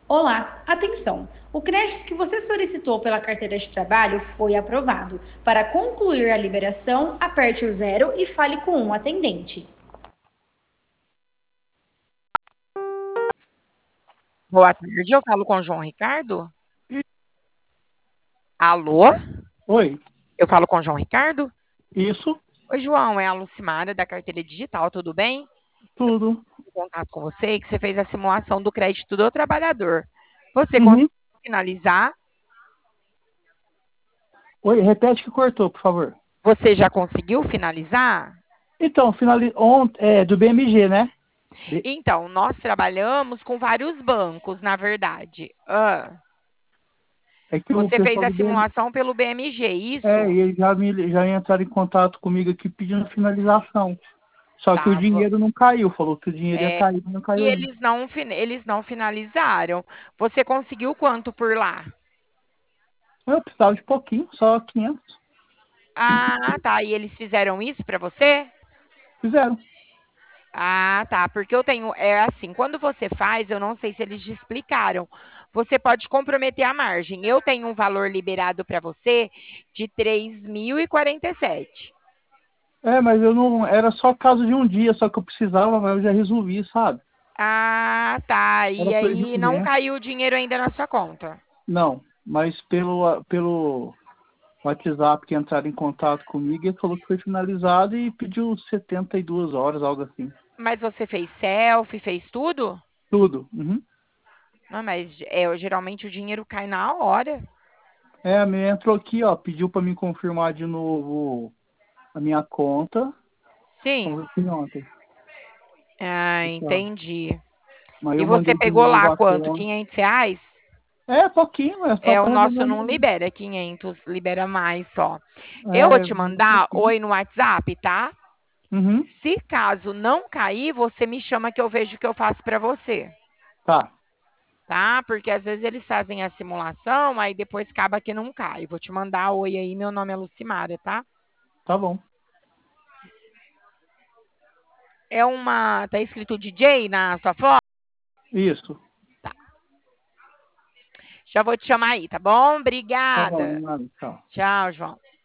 Olá, atenção! O crédito que você solicitou pela carteira de trabalho foi aprovado. Para concluir a liberação, aperte o zero e fale com um atendente. Boa tarde, eu falo com o João Ricardo. Alô? Oi, Eu falo com o João Ricardo? isso, Oi, João, é a Lucimara da Carteira Digital, tudo bem? tudo. Em contato com você que você fez a simulação do crédito do trabalhador. Você Uhum. conseguiu finalizar? Oi, repete que cortou, por favor. Você já conseguiu finalizar? Então, ontem, do BMG, né? B- Então, nós trabalhamos com vários bancos, na verdade. É que o Você fez pessoal a do BMG, simulação pelo BMG, isso? e eles já entraram em contato comigo aqui pedindo finalização. Só que o Tá. dinheiro não caiu, falou que o dinheiro ia cair, mas não E caiu ainda. eles não finalizaram. Você conseguiu quanto por lá? Eu precisava de pouquinho, só 500. Ah, tá. E eles fizeram isso para você? Fizeram. Ah, tá. Porque eu tenho. É assim, quando você faz, eu não sei se eles te explicaram. Você pode comprometer a margem. Eu tenho um valor liberado para você de 3.047. É, mas eu não. Era só caso de um dia, só que eu precisava, mas eu já resolvi, sabe? Ah, tá. Era E coisa de aí não urgência. caiu o dinheiro ainda na sua conta. Não, mas pelo WhatsApp que entraram em contato comigo, ele falou que foi finalizado e pediu 72 horas, algo assim. Mas você fez selfie, fez tudo? Tudo. Uhum. Não, mas geralmente o dinheiro cai na hora. É, a minha entrou aqui, ó, pediu para me confirmar de novo a minha conta. Sim. Como eu fiz ontem. Ah, Então, entendi. mas E eu você mandei de pegou novo lá a quanto? conta. R$ 500? É, pouquinho, é só É, o para resolver nosso o não meu. libera 500, libera mais só. Eu vou É, te mas é mandar pouquinho. oi no WhatsApp, tá? Uhum. Se caso não cair, você me chama que eu vejo o que eu faço para você, Tá, tá? Porque às vezes eles fazem a simulação, aí depois acaba que não cai. Vou te mandar oi aí, meu nome é Lucimara, tá? tá bom. Tá escrito DJ na sua foto? Isso. Já vou te chamar aí, tá bom? Tá bom, Obrigada. nada, tchau. Tchau, João.